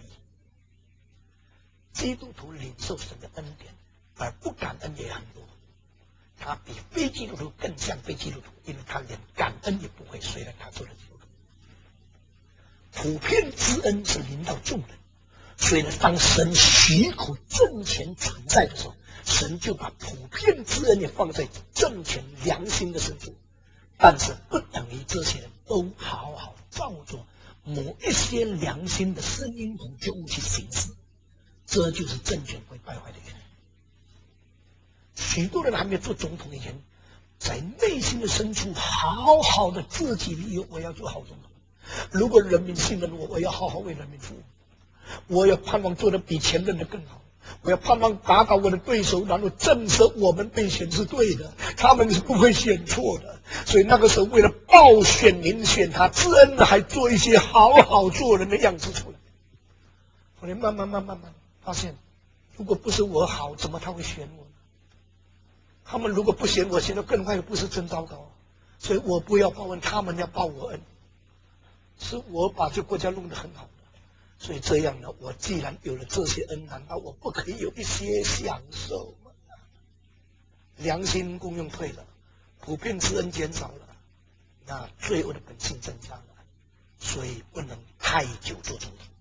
基督徒领受神的恩典而不感恩也很多，他比非基督徒更像非基督徒，因为他连感恩也不会，虽然他做了基督徒。普遍之恩是临到众人，所以呢，当神许可政权存在的时候，神就把普遍之恩也放在政权良心的深处，但是不等于这些人都好好照着某一些良心的声音和觉悟去行事，这就是政权会败坏的原因。许多人还没有做总统以前，在内心的深处好好的自己以为我要做好总统，如果人民信任我，我要好好为人民服务，我要盼望做得比前任的更好，我要盼望打倒我的对手，然后证实我们被选是对的，他们是不会选错的。所以那个时候为了报选民选他，知恩的还做一些好好做人的样子出来。后来慢慢发现，如果不是我好，怎么他会选我呢？他们如果不选我，选得更坏，不是真糟糕。所以我不要报恩，他们要报我恩，是我把这国家弄得很好的。所以这样呢，我既然有了这些恩，难道我不可以有一些享受吗？良心功用退了，普遍之恩减少了，那罪恶的本性增加了，所以不能太久做总统。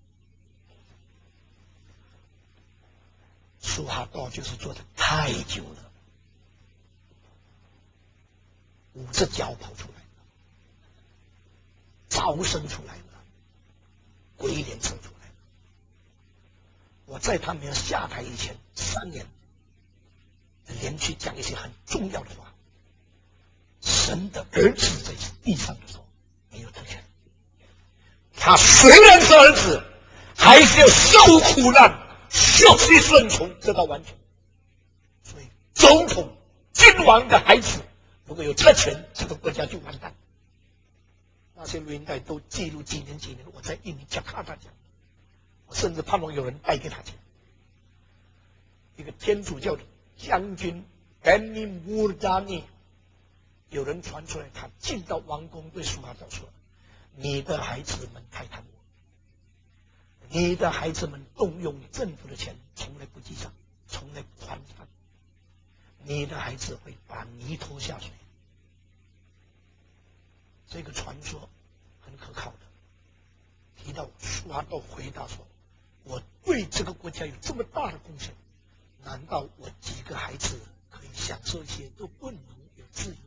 苏哈道就是做的太久了，捂着脚跑出来了，招生出来了，鬼脸生出来了。我在他没有下台以前3年，连续讲一些很重要的话。神的儿子在地上的时候没有出现，他虽然是儿子，还是要受苦难，学习顺从，直到完全。所以总统君王的孩子如果有特权，这个国家就完蛋。那些录音带都记录几年我在印尼加卡达讲，我甚至盼望有人带给他讲。一个天主教的将军 Benny Murdani， 有人传出来，他进到王宫对苏哈道说：“你的孩子们太贪污，你的孩子们动用政府的钱，从来不记账，从来不还饭，你的孩子会把你拖下水。”这个传说很可靠的，提到苏哈道回答说：“我对这个国家有这么大的贡献，难道我几个孩子可以享受一些都不能有自由？”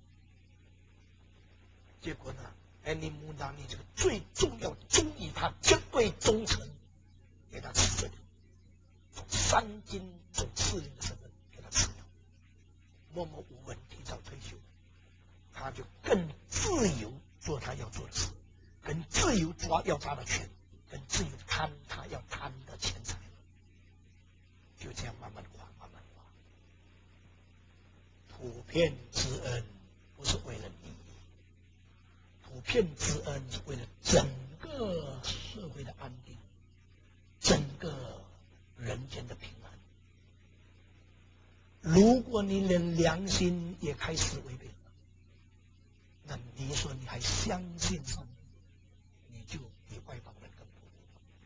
结果呢，安尼穆达尼这个最重要忠于他绝对忠诚，给他辞退了，从3军总司令的身份给他辞掉，默默无闻提早退休，他就更自由做他要做的事，更自由要抓的权，更自由贪他要贪的钱财，就这样慢慢花。普遍之恩不是为了你，普遍之恩是为了整个社会的安定，整个人间的平安。如果你连良心也开始违背了，那你说你还相信上帝，你就比外邦人更不。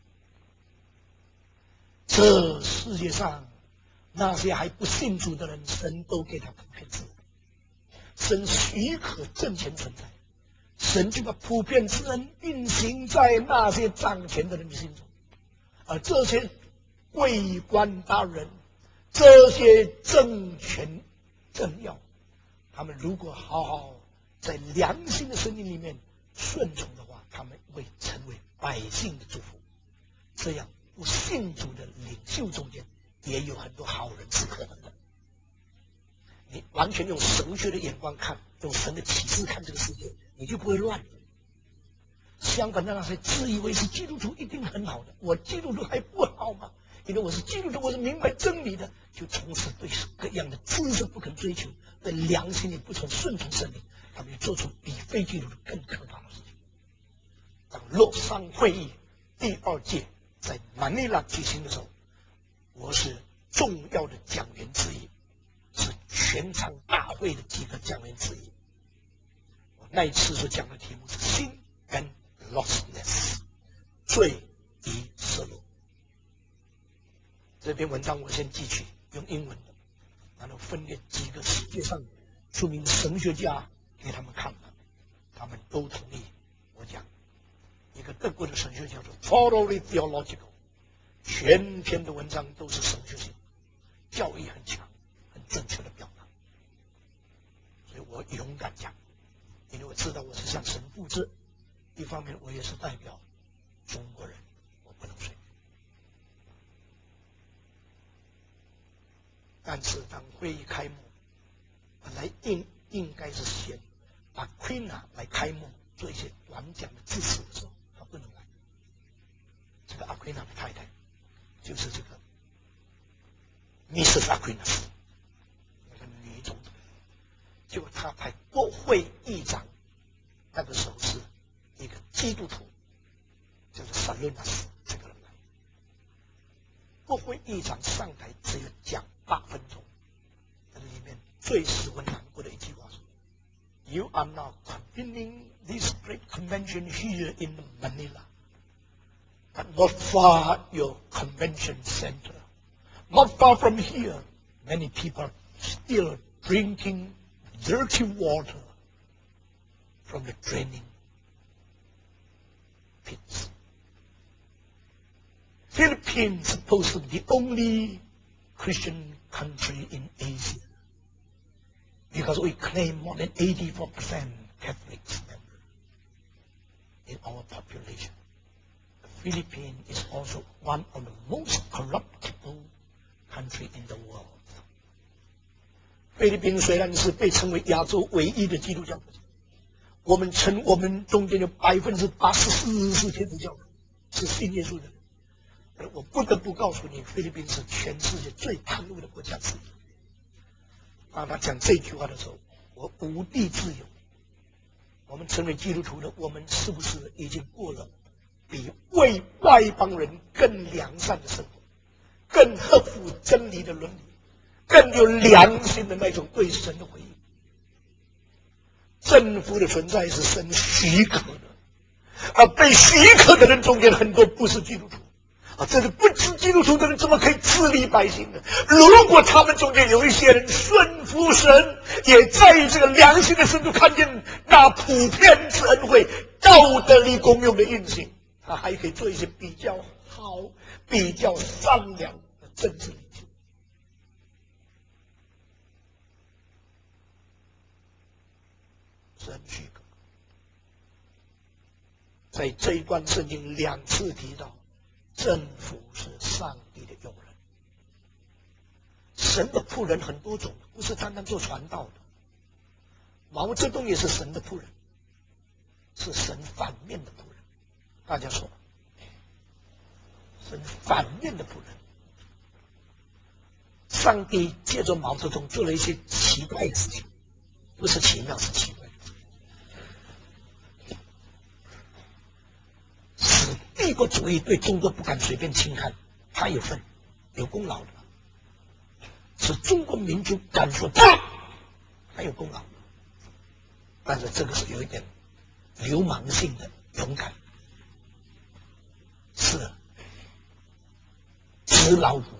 这世界上那些还不信主的人，神都给他普遍之恩，神许可政权存在，神就把普遍之恩运行在那些掌权的人的心中，而这些位官大人，这些政权政要，他们如果好好在良心的声音里面顺从的话， 他们会成为百姓的祝福。这样不信主的领袖中间也有很多好人是可能的。你完全用神学的眼光看，用神的启示看这个世界，你就不会乱。相反的，那些自以为是基督徒一定很好的，我基督徒还不好吗？因为我是基督徒，我是明白真理的，就从此对各样的知识不肯追求，对良心也不从顺从圣灵，他们就做出比非基督徒更可怕的事情。当洛桑会议第2届在马尼拉举行的时候，我是重要的讲员之一，是全场大会的几个讲员之一。我那一次所讲的题目是 Sin and Lostness， 罪与失落。这篇文章我先记取，用英文的，然后分给几个世界上著名的神学家给他们看了，他们都同意我讲。一个德国的神学家说 totally theological， 全篇的文章都是神学性，教义很强，很正确的表达。所以我勇敢讲，因为我知道我是向神负责，一方面我也是代表中国人，我不能随便。但是当会议开幕，本来应该是先把奎娜来开幕，做一些短讲的致辞的时候，他不能来。这个阿奎娜的太太就是这个Mrs. Aquinas， 那个女总统。结果他派国会议长，那个时候是一个基督徒，叫做萨伦纳斯这个人来。国会议长上台只有讲8分钟，那里面最使我难过的一句话说 ：“You are now convening this great convention here in Manila, but not far your convention center. Not far from here, many people are still drinking dirty water from the draining pits. Philippines is supposed to be the only Christian country in Asia because we claim more than 84% Catholics in our population. The Philippines is also one of the most corruptible country in the world.” 菲律宾虽然是被称为亚洲唯一的基督教国家，我们中间有84%是天主教的，是信耶稣的。我不得不告诉你，菲律宾是全世界最贪污的国家之一。当他讲这句话的时候，我无地自由。我们成为基督徒的，我们是不是已经过了比为外邦人更良善的生活，更合乎真理的伦理，更有良心的那种对神的回应？政府的存在是神许可的，而被许可的人中间很多不是基督徒。这个不知基督徒的人怎么可以治理百姓呢？如果他们中间有一些人顺服神，也在于这个良心的深度看见那普遍之恩惠、道德里公用的运行，他还可以做一些比较好、比较善良的政治领袖。神许可，在这一段圣经2次提到，政府是上帝的用人。神的仆人很多种，不是单单做传道的。毛泽东也是神的仆人，是神反面的仆人。大家说，神反面的仆人。上帝借着毛泽东做了一些奇怪的事情，不是奇妙，是奇怪的。使帝国主义对中国不敢随便轻看，他有份，有功劳的。使中国民族敢说不，他有功劳。但是这个是有一点流氓性的勇敢，是纸老虎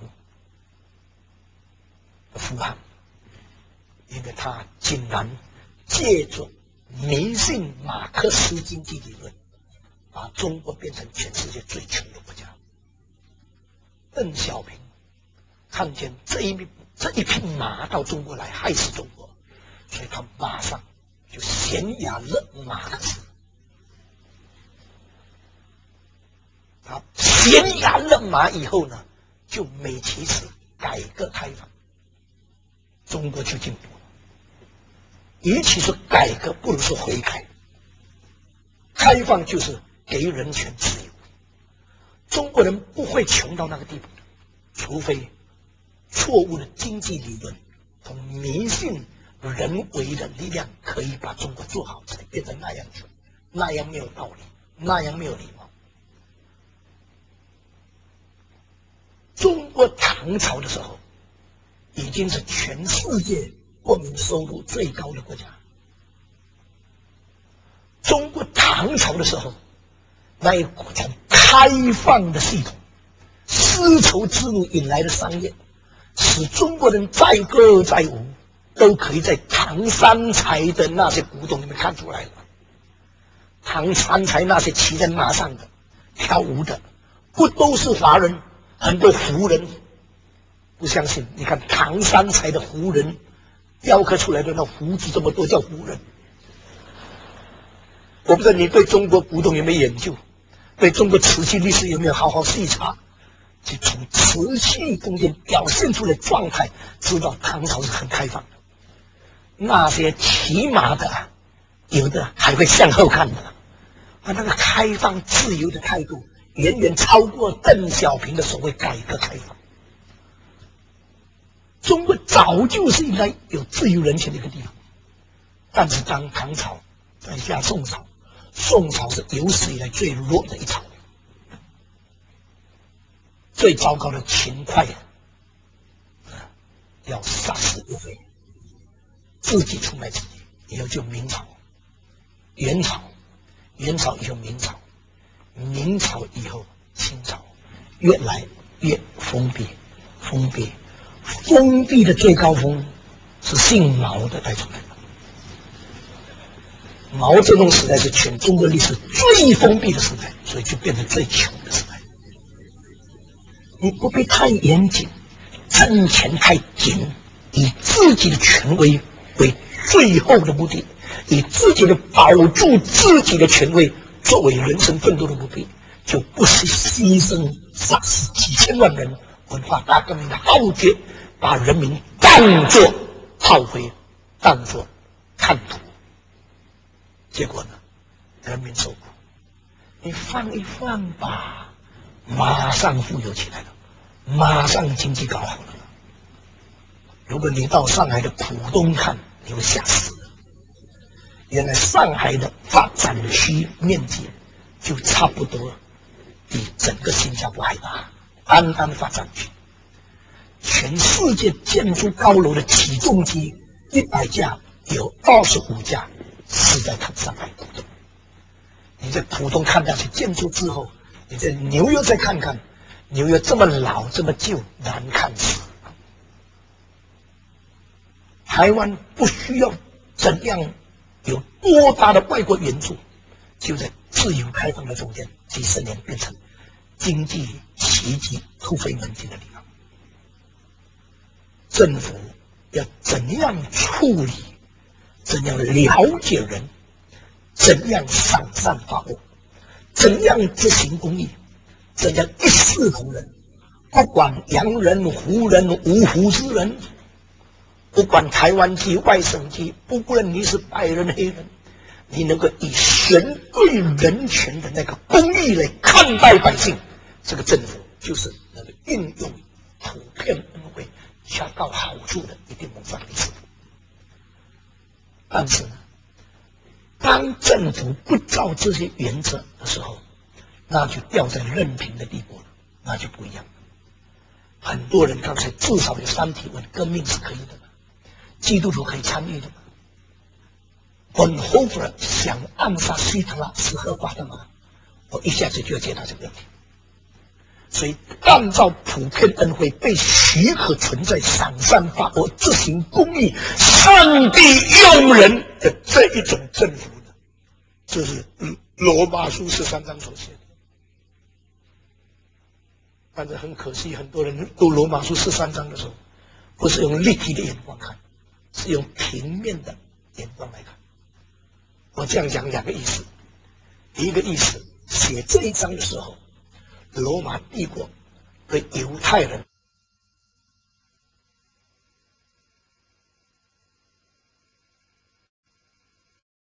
的符号，因为他竟然借着迷信马克思经济理论，把中国变成全世界最穷的国家。邓小平看见这一匹马到中国来害死中国，所以他马上就悬崖勒马克思。 马以后呢，就美其词改革开放，中国就进步了。与其说改革，不如说悔改。开放就是给人权自由，中国人不会穷到那个地步，除非错误的经济理论同迷信人为的力量可以把中国做好，才变成那样穷，那样没有道理，那样没有礼貌。中国唐朝的时候，已经是全世界国民收入最高的国家。中国唐朝的时候，那一种开放的系统，丝绸之路引来的商业，使中国人载歌载舞，都可以在唐三彩的那些古董里面看出来了。唐三彩那些骑在马上的、跳舞的，不都是华人？很多胡人，不相信？你看唐三彩的胡人雕刻出来的那胡子这么多，叫胡人。我不知道你对中国古董有没有研究，对中国瓷器历史有没有好好细查？就从瓷器中间表现出来状态，知道唐朝是很开放的。那些骑马的，有的还会向后看的，那个开放自由的态度，远远超过邓小平的所谓改革开放。中国早就是应该有自由人权的一个地方，但是当唐朝在下宋朝，宋朝是有史以来最弱的一朝，最糟糕的秦桧要杀死岳飞，自己出卖自己。以后就明朝、元朝，元朝以后明朝，明朝以后清朝，越来越封闭，封闭的最高峰是姓毛的带出来的。毛泽东时代是全中国历史最封闭的时代，所以就变成最穷的时代。你不必太严谨，挣钱太紧，以自己的权威为最后的目的，以自己的保住自己的权威作为人生奋斗的目的，就不惜牺牲杀死几千万人，文化大革命的浩劫，把人民当作炮灰，当作叛徒。结果呢，人民受苦。你放一放吧，马上富有起来了，马上经济搞好了。如果你到上海的浦东看，你会吓死了。原来上海的发展区面积就差不多比整个新加坡还大，单单发展区，全世界建筑高楼的起重机100架，有25架是在上海浦东。你在浦东看那些建筑之后，你在纽约再看看，纽约这么老这么旧，难看死。台湾不需要怎样有多大的外国援助，就在自由开放的中间，几十年变成经济奇迹突飞猛进的地方。政府要怎样处理，怎样了解人，怎样赏善罚恶，怎样执行公义，怎样一视同仁，不管洋人、胡人、无胡之人，不管台湾籍、外省籍，不论你是白人、黑人，你能够以神对人权的那个公义来看待百姓，这个政府就是能够运用普遍恩惠恰到好处的一定模范的政府。但是呢，当政府不照这些原则的时候，那就掉在任凭的地步了，那就不一样了。很多人刚才至少有3提问：革命是可以的吗？基督徒可以参与的吗？本霍夫尔想暗杀希特勒是合法的吗？我一下子就要解答这个问题。所以按照普遍恩惠被许可存在赏善罚恶、执行公义、善地用人的这一种政府呢，这是罗马书13章所写的。但是很可惜，很多人读罗马书13章的时候，不是用立体的眼光看，是用平面的眼光来看。我这样讲2个意思。第一个意思，写这一章的时候，罗马帝国对犹太人